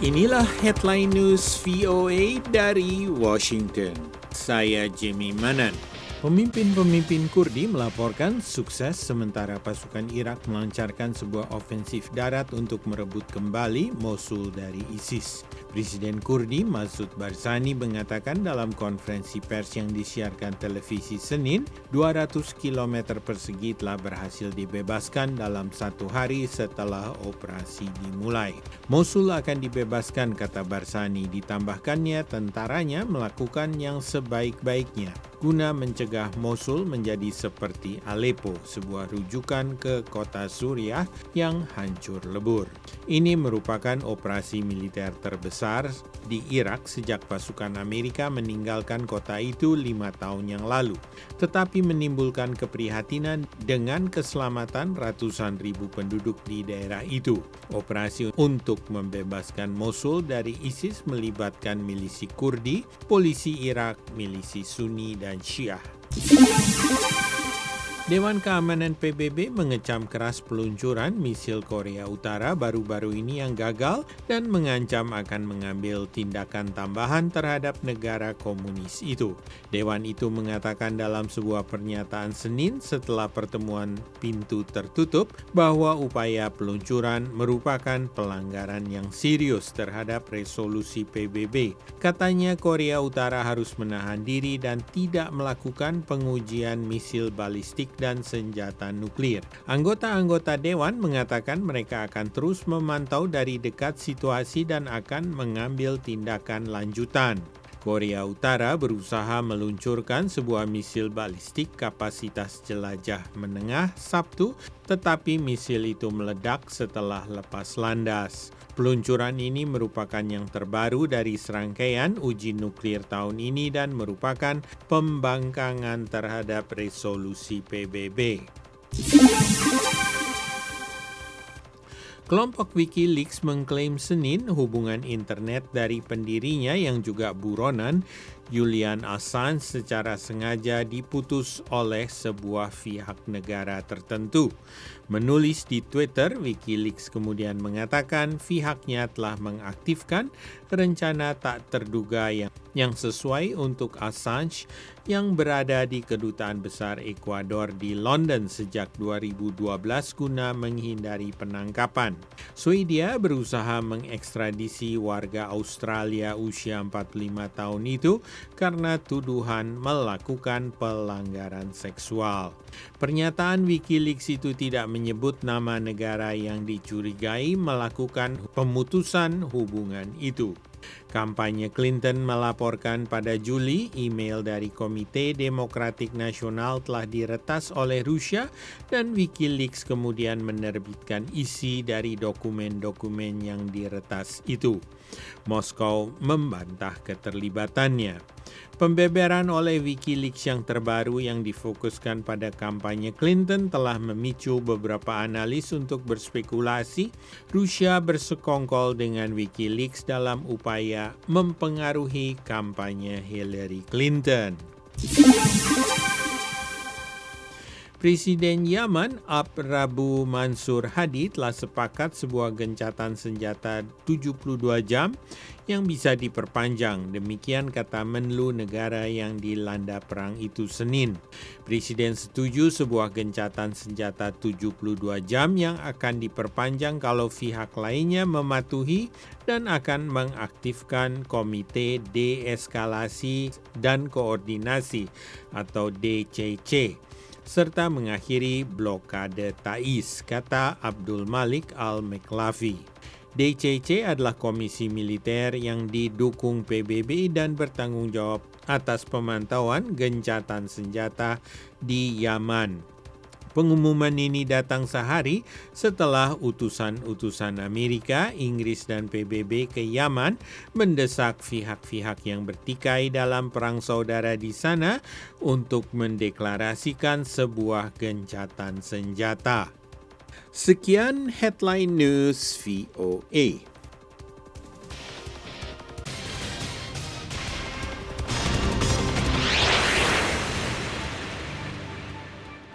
Inilah headline news VOA dari Washington. Saya Jimmy Manan. Pemimpin-pemimpin Kurdi melaporkan sukses sementara pasukan Irak melancarkan sebuah ofensif darat untuk merebut kembali Mosul dari ISIS. Presiden Kurdi Masud Barzani mengatakan dalam konferensi pers yang disiarkan televisi Senin, 200 km persegi telah berhasil dibebaskan dalam satu hari setelah operasi dimulai. Mosul akan dibebaskan, kata Barzani. Ditambahkannya tentaranya melakukan yang sebaik-baiknya guna mencegah Mosul menjadi seperti Aleppo, sebuah rujukan ke kota Suriah yang hancur lebur. Ini merupakan operasi militer terbesar di Irak sejak pasukan Amerika meninggalkan kota itu 5 tahun yang lalu, tetapi menimbulkan keprihatinan dengan keselamatan ratusan ribu penduduk di daerah itu. Operasi untuk membebaskan Mosul dari ISIS melibatkan milisi Kurdi, polisi Irak, milisi Sunni, dan Syiah. Dewan Keamanan PBB mengecam keras peluncuran misil Korea Utara baru-baru ini yang gagal dan mengancam akan mengambil tindakan tambahan terhadap negara komunis itu. Dewan itu mengatakan dalam sebuah pernyataan Senin setelah pertemuan pintu tertutup bahwa upaya peluncuran merupakan pelanggaran yang serius terhadap resolusi PBB. Katanya Korea Utara harus menahan diri dan tidak melakukan pengujian misil balistik dan senjata nuklir. Anggota-anggota Dewan mengatakan mereka akan terus memantau dari dekat situasi dan akan mengambil tindakan lanjutan. Korea Utara berusaha meluncurkan sebuah misil balistik kapasitas jelajah menengah Sabtu, tetapi misil itu meledak setelah lepas landas. Peluncuran ini merupakan yang terbaru dari serangkaian uji nuklir tahun ini dan merupakan pembangkangan terhadap resolusi PBB. Kelompok WikiLeaks mengklaim Senin hubungan internet dari pendirinya yang juga buronan, Julian Assange, secara sengaja diputus oleh sebuah pihak negara tertentu. Menulis di Twitter, WikiLeaks kemudian mengatakan pihaknya telah mengaktifkan rencana tak terduga yang sesuai untuk Assange yang berada di Kedutaan Besar Ekuador di London sejak 2012 guna menghindari penangkapan. Swedia berusaha mengekstradisi warga Australia usia 45 tahun itu karena tuduhan melakukan pelanggaran seksual. Pernyataan WikiLeaks itu tidak menyebut nama negara yang dicurigai melakukan pemutusan hubungan itu. Kampanye Clinton melaporkan pada Juli email dari Komite Demokratik Nasional telah diretas oleh Rusia dan WikiLeaks kemudian menerbitkan isi dari dokumen-dokumen yang diretas itu. Moskow membantah keterlibatannya. Pembeberan oleh WikiLeaks yang terbaru yang difokuskan pada kampanye Clinton telah memicu beberapa analis untuk berspekulasi Rusia bersekongkol dengan WikiLeaks dalam upaya mempengaruhi kampanye Hillary Clinton. Presiden Yaman Rabu Mansur Hadi telah sepakat sebuah gencatan senjata 72 jam yang bisa diperpanjang. Demikian kata Menlu negara yang dilanda perang itu Senin. Presiden setuju sebuah gencatan senjata 72 jam yang akan diperpanjang kalau pihak lainnya mematuhi dan akan mengaktifkan Komite Deeskalasi dan Koordinasi atau DCC. Serta mengakhiri blokade Taiz, kata Abdul Malik Al-Meklavi. DCC adalah komisi militer yang didukung PBB dan bertanggung jawab atas pemantauan gencatan senjata di Yaman. Pengumuman ini datang sehari setelah utusan-utusan Amerika, Inggris, dan PBB ke Yaman mendesak pihak-pihak yang bertikai dalam perang saudara di sana untuk mendeklarasikan sebuah gencatan senjata. Sekian headline news VOA.